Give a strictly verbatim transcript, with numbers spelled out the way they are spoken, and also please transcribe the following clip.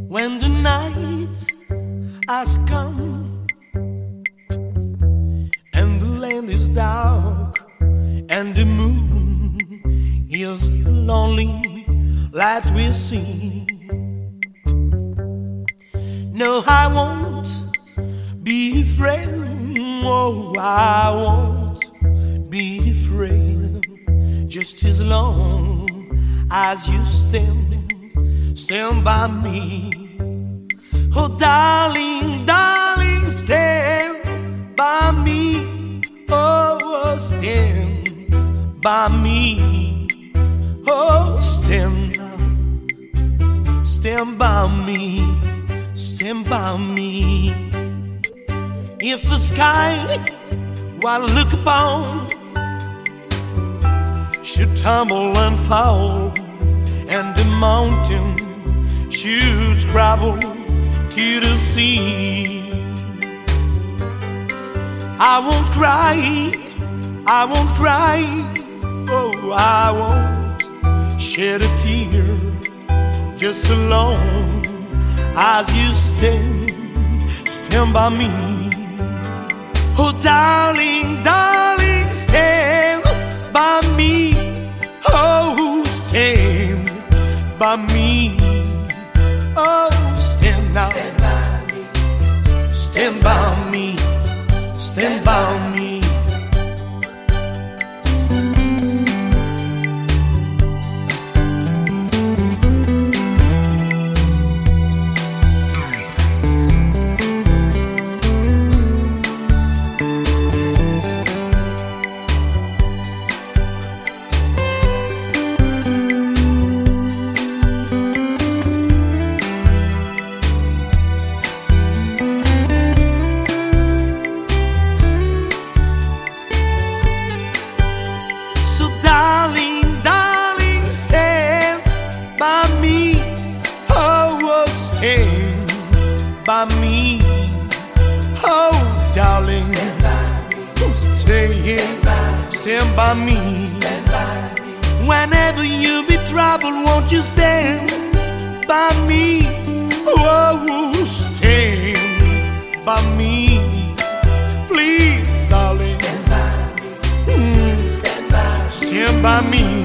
When the night has come and the land is dark and the moon is the lonely light we see. No, I won't be afraid. Oh, I won't be afraid. Just as long as you stand, stand by me. Oh, darling, darling, stand by me. Oh, stand by me. Oh, stand, stand by me. Stand by me. If the sky while I look upon should tumble and fall, and the mountain should travel to the sea, I won't cry, I won't cry, oh, I won't shed a tear, just as long as you stand, stand by me. Oh, darling, darling, stand by me. Oh, stand by me. Oh, stand now. Stand by me. Stand by me. By me, oh darling, stay here, stand by me. Whenever you be troubled, won't you stand by me? Oh, stand by me, please, darling, stand by me.